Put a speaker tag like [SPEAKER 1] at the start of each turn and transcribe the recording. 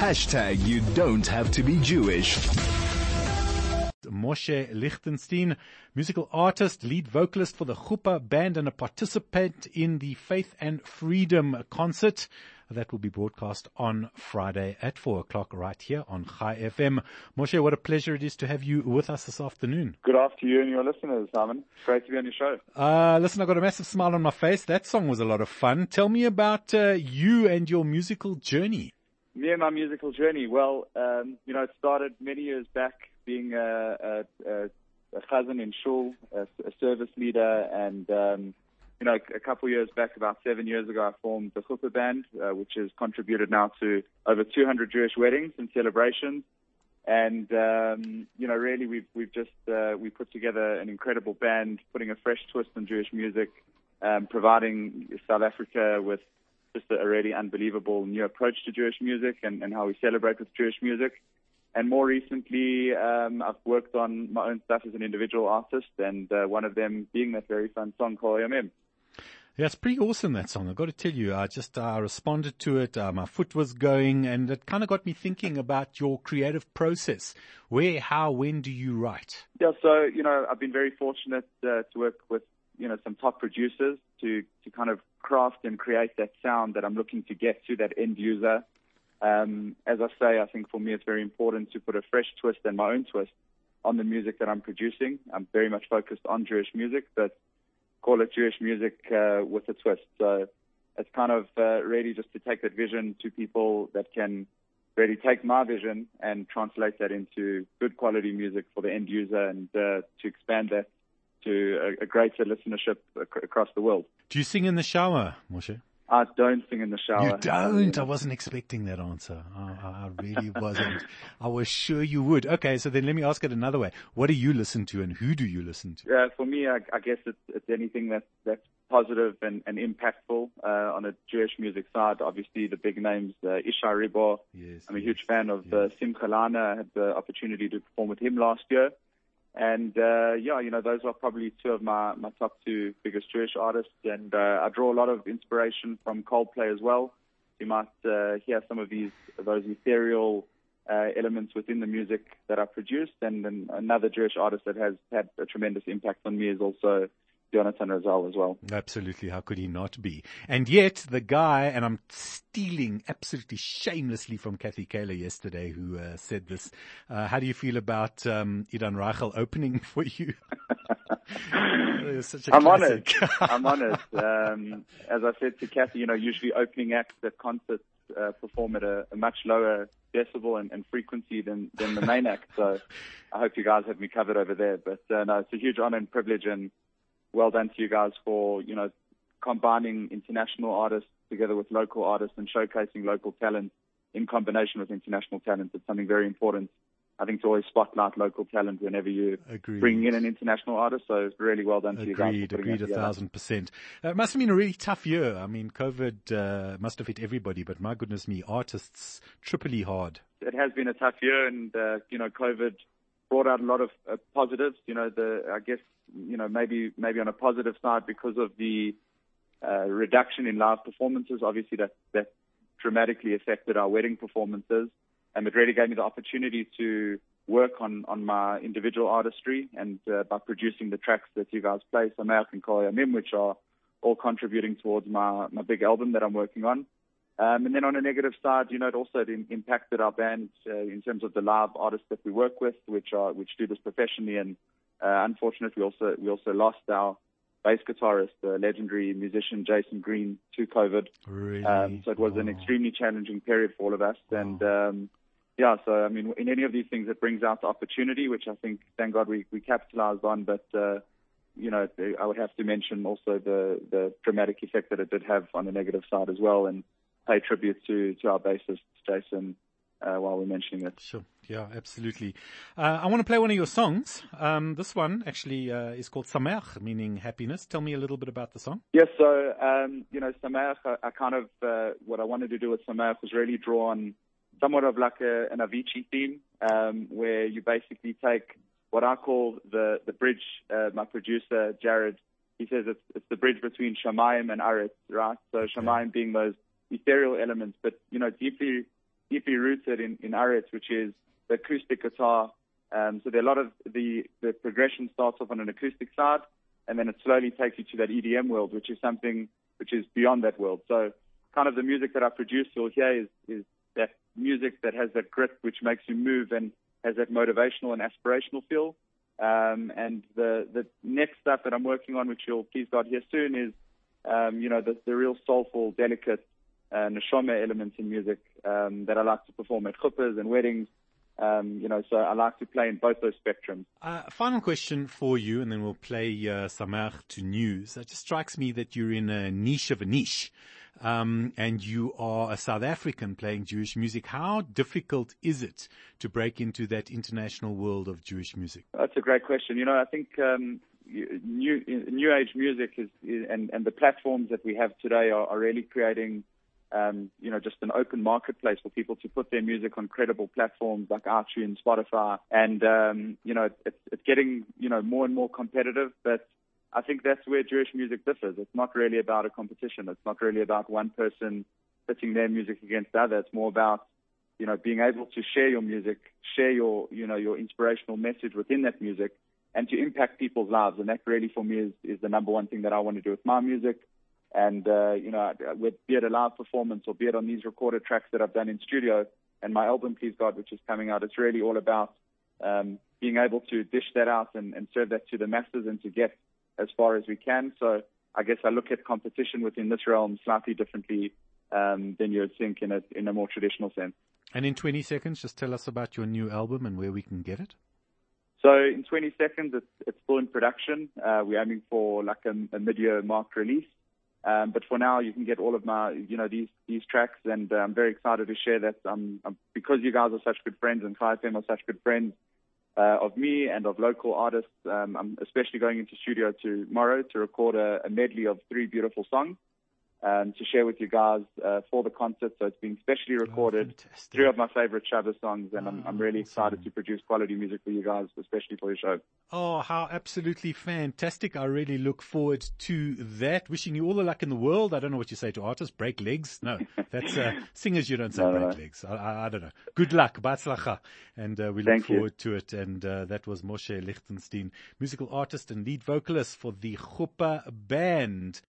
[SPEAKER 1] You don't have to be Jewish.
[SPEAKER 2] Moshe Lichtenstein, musical artist, lead vocalist for the Chuppah band and a participant in the Faith and Freedom concert. That will be broadcast on Friday at 4:00 right here on Chai FM. Moshe, what a pleasure it is to have you with us this afternoon.
[SPEAKER 3] Good afternoon, your listeners, Simon. Great to be on your show.
[SPEAKER 2] Listen, I've got a massive smile on my face. That song was a lot of fun. Tell me about you and your musical journey.
[SPEAKER 3] Me and my musical journey. Well, it started many years back being a chazan in shul, a service leader, and a couple of years back, about 7 years ago, I formed the Chuppah band, which has contributed now to over 200 Jewish weddings and celebrations. And really, we put together an incredible band, putting a fresh twist on Jewish music, providing South Africa with just a really unbelievable new approach to Jewish music and how we celebrate with Jewish music. And more recently, I've worked on my own stuff as an individual artist, and one of them being that very fun song, Kol Yomim.
[SPEAKER 2] Yeah, it's pretty awesome, that song. I've got to tell you, I responded to it. My foot was going, and it kind of got me thinking about your creative process. Where, how, when do you write?
[SPEAKER 3] Yeah, so, I've been very fortunate to work with, some top producers to kind of craft and create that sound that I'm looking to get to that end user. As I say, I think for me it's very important to put a fresh twist and my own twist on the music that I'm producing. I'm very much focused on Jewish music, but call it Jewish music with a twist. So it's kind of really just to take that vision to people that can really take my vision and translate that into good quality music for the end user, and to expand that to a greater listenership across the world.
[SPEAKER 2] Do you sing in the shower, Moshe?
[SPEAKER 3] I don't sing in the shower.
[SPEAKER 2] You don't? I wasn't expecting that answer. I really wasn't. I was sure you would. Okay, so then let me ask it another way. What do you listen to, and who do you listen to?
[SPEAKER 3] For me, I guess it's anything that's positive and impactful on a Jewish music side. Obviously, the big names, Ishai Ribo.
[SPEAKER 2] Yes,
[SPEAKER 3] I'm a huge fan of Simcha Lana. I had the opportunity to perform with him last year. And, those are probably two of my top two biggest Jewish artists. And I draw a lot of inspiration from Coldplay as well. You might hear some of those ethereal elements within the music that I produced. And then another Jewish artist that has had a tremendous impact on me is also Jonathan Razal as well.
[SPEAKER 2] Absolutely. How could he not be? And yet the guy, and I'm stealing absolutely shamelessly from Kathy Kaler yesterday, who said this. How do you feel about Idan Reichel opening for you? Such a
[SPEAKER 3] I'm
[SPEAKER 2] classic.
[SPEAKER 3] honored. As I said to Kathy, usually opening acts at concerts perform at a much lower decibel and frequency than the main act. So I hope you guys have me covered over there. But no, it's a huge honor and privilege, and well done to you guys for, combining international artists together with local artists and showcasing local talent in combination with international talent. It's something very important, I think, to always spotlight local talent whenever you bring in an international artist. So it's really well done to you guys.
[SPEAKER 2] Agreed, 1,000%. It must have been a really tough year. I mean, COVID must have hit everybody, but my goodness me, artists triply hard.
[SPEAKER 3] It has been a tough year, and, COVID brought out a lot of positives. I guess, maybe on a positive side, because of the reduction in live performances, obviously that dramatically affected our wedding performances. And it really gave me the opportunity to work on my individual artistry, and by producing the tracks that you guys play, Sameach and Kol Yomim, which are all contributing towards my big album that I'm working on. And then on a negative side, it also impacted our band in terms of the live artists that we work with, which do this professionally. And unfortunately, we also lost our bass guitarist, the legendary musician Jason Green, to COVID.
[SPEAKER 2] Really?
[SPEAKER 3] So it was an extremely challenging period for all of us. And so I mean, in any of these things, it brings out the opportunity, which I think, thank God, we capitalized on. But I would have to mention also the dramatic effect that it did have on the negative side as well, and pay tribute to our bassist, Jason, while we're mentioning it.
[SPEAKER 2] Sure. Yeah, absolutely. I want to play one of your songs. This one actually is called Sameach, meaning happiness. Tell me a little bit about the song.
[SPEAKER 3] Yes, so, Sameach, I kind of, what I wanted to do with Sameach was really draw on somewhat of like an Avicii theme, where you basically take what I call the bridge. My producer, Jared, he says it's the bridge between Shamayim and Aretz, right? So Shamayim being those ethereal elements, but, deeply deeply rooted in Aretz, which is the acoustic guitar. So there are a lot of the progression starts off on an acoustic side, and then it slowly takes you to that EDM world, which is something which is beyond that world. So kind of the music that I produce, you'll hear is that music that has that grit, which makes you move and has that motivational and aspirational feel. And the next stuff that I'm working on, which you'll please God hear soon, is the real soulful, delicate neshama elements in music that I like to perform at chuppahs and weddings. So I like to play in both those spectrums.
[SPEAKER 2] Final question for you, and then we'll play Sameach to news. It just strikes me that you're in a niche of a niche, and you are a South African playing Jewish music. How difficult is it to break into that international world of Jewish music?
[SPEAKER 3] That's a great question. I think new age music and the platforms that we have today are really creating just an open marketplace for people to put their music on credible platforms like iTunes, Spotify, and it's getting more and more competitive. But I think that's where Jewish music differs. It's not really about a competition. It's not really about one person pitting their music against the other. It's more about being able to share your music, share your inspirational message within that music, and to impact people's lives. And that really for me is the number one thing that I want to do with my music. And, be it a live performance or be it on these recorded tracks that I've done in studio and my album, Please God, which is coming out, it's really all about being able to dish that out and serve that to the masses and to get as far as we can. So I guess I look at competition within this realm slightly differently than you would think in a more traditional sense.
[SPEAKER 2] And in 20 seconds, just tell us about your new album and where we can get it.
[SPEAKER 3] So in 20 seconds, it's still in production. We're aiming for like a mid-year marked release. But for now, you can get all of my, these tracks, and I'm very excited to share that. Because you guys are such good friends and Chai FM are such good friends of me and of local artists, I'm especially going into studio tomorrow to record a medley of 3 beautiful songs to share with you guys for the concert. So it's being specially recorded, 3 of my favorite Shabbos songs, and I'm really excited to produce quality music for you guys, especially for your show.
[SPEAKER 2] Oh, how absolutely fantastic. I really look forward to that. Wishing you all the luck in the world. I don't know what you say to artists. Break legs? No, that's singers. You don't say break legs. I don't know. Good luck. Batzlacha. And we look forward to it. And that was Moshe Lichtenstein, musical artist and lead vocalist for the Chuppah Band.